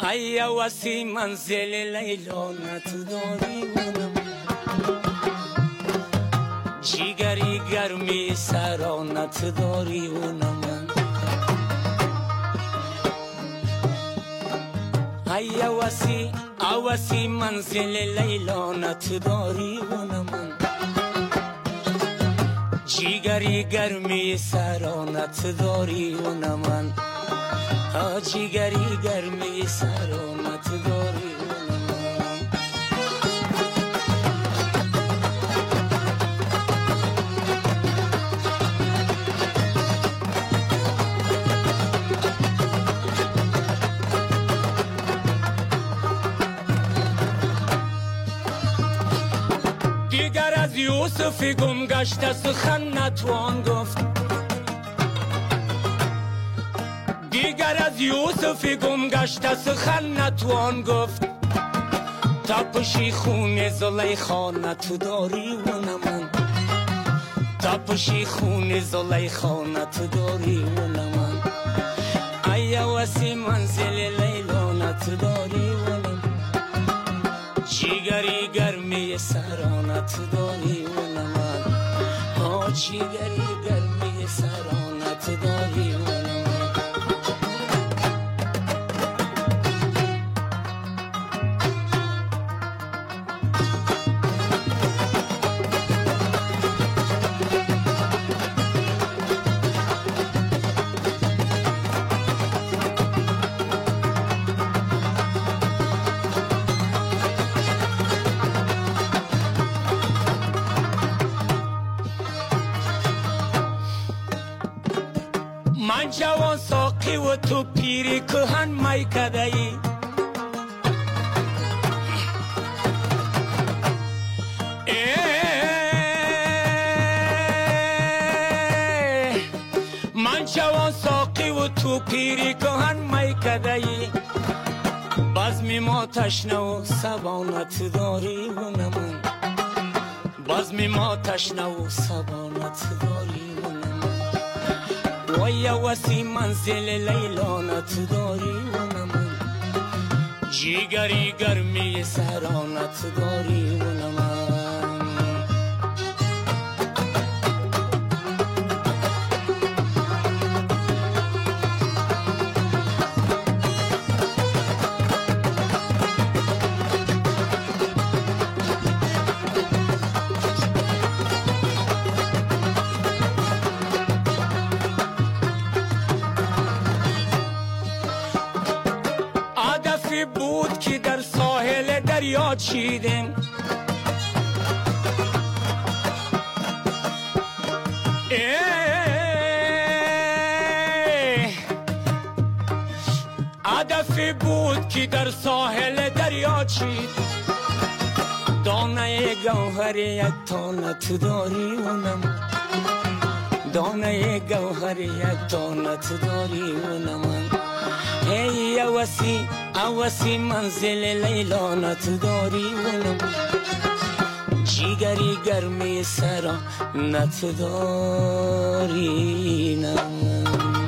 ای وسی منزل لیلا نداری اونم، جیگری گرمی سرانت داری اونم. ای وسی منزل لیلا نداری اونم، جیگری گرمی سرانت داری اونم. جیگری گرمی سرانت داری اونم. دیگر از یوسفی گم گشته سخن نتوان گفت، دیگر از یوسفی گم گشته سخن نتوان گفت. تپشی خون زلیخا نتداری اونم، تپشی خون زلیخا نتداری اونم. ای وسی منزل لیلا نتداری اونم، جیگری گرمی سرانت داری اونم. جیگری گرمی سرانت داری اونم. من جوان ساقی و تو پیری کهن میکده ای، من جوان ساقی و تو پیری کهن میکده ای. بزم ما تشنه و سبانت داری اونم، بزم ما تشنه و سبانت داری اونم. وی وسی منزل لیلا نداری اونم، جیگری گرمی سرانت داری اونم. بود که در ساحل دریا چیدیم، هدفی بود که در ساحل دریا چید. دانه گوهر یک تانت داری اونم، دانه گوهر یک تانت داری اونم. ای وسی منزل لیلا نداری اونم، جیگری گرمی سرانت داری.